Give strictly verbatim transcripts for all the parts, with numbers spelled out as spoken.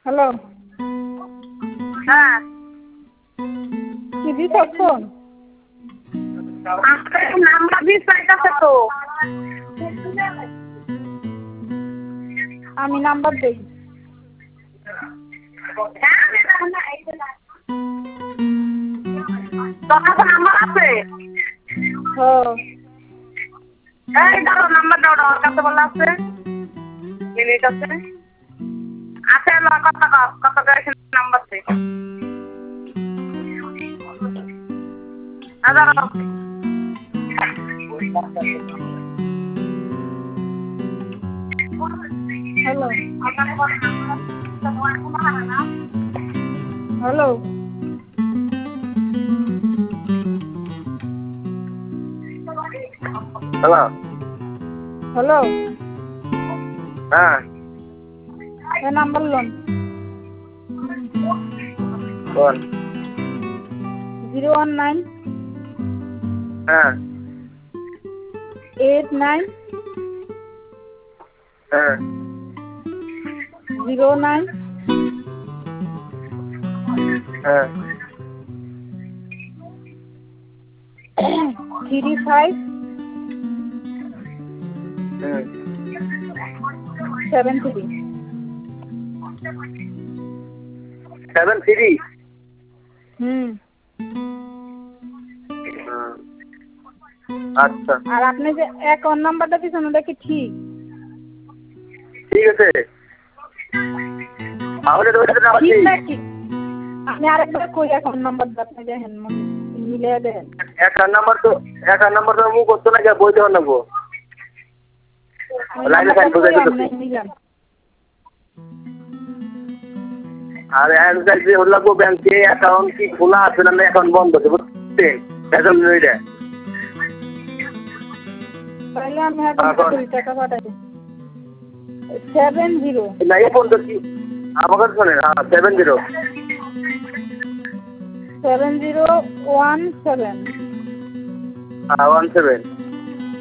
Hello. হ্যাঁ। কি দিছো ফোন? নাম্বার দিস পাইতাছে তো। আমি নাম্বার দেই। তোর কাছে নাম্বার আছে? হ্যাঁ। এই দাও নাম্বার দাও, ওর কাছে বলা আছে। মিনিট আছে। আছে ল কত কত করে নাম্বার দে। হাজার হ্যালো। হ্যালো। হ্যালো। হ্যালো। হ্যাঁ। এ নাম্বার লোন। বল। জিরো ওয়ান নাইন হ্যাঁ। এইট নাইন হ্যাঁ। জিরো নাইন হ্যাঁ। Three five hmm. Seven three. Seven three. Hmm. আচ্ছা আর আপনি যে অ্যাকাউন্ট নাম্বারটা দিয়েছেন ওটা কি ঠিক? ঠিক আছে। তাহলে তো ওইটা নাম্বার ঠিক ঠিক নাকি? আপনি আরেকবার কই অ্যাকাউন্ট নাম্বারটা আপনি দেখেন মিলিয়ে দেন। অ্যাকাউন্ট নাম্বার তো অ্যাকাউন্ট নাম্বার তো মু করতে না বই দেওয়ার লাগবো। আমি লাইনে নাম্বারটা সাইন কই বুঝাই দিতে। আপনি নিলাম। আর অ্যাকাউন্ট যে হল লাগবো ব্যাংকে অ্যাকাউন্ট কি খোলা আছে না অ্যাকাউন্ট বন্ধ আছে বুঝছেন? এখন ওইটা তাহলে আমি এখন কুড়ি টাকা পাঠাই। সেভেন জিরো না এই ফোন তো কি আমাকে শোনেন হ্যাঁ seven zero seven zero one seven হ্যাঁ ওয়ান সেভেন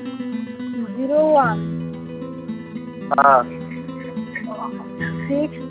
জিরো ওয়ান হ্যাঁ সিক্স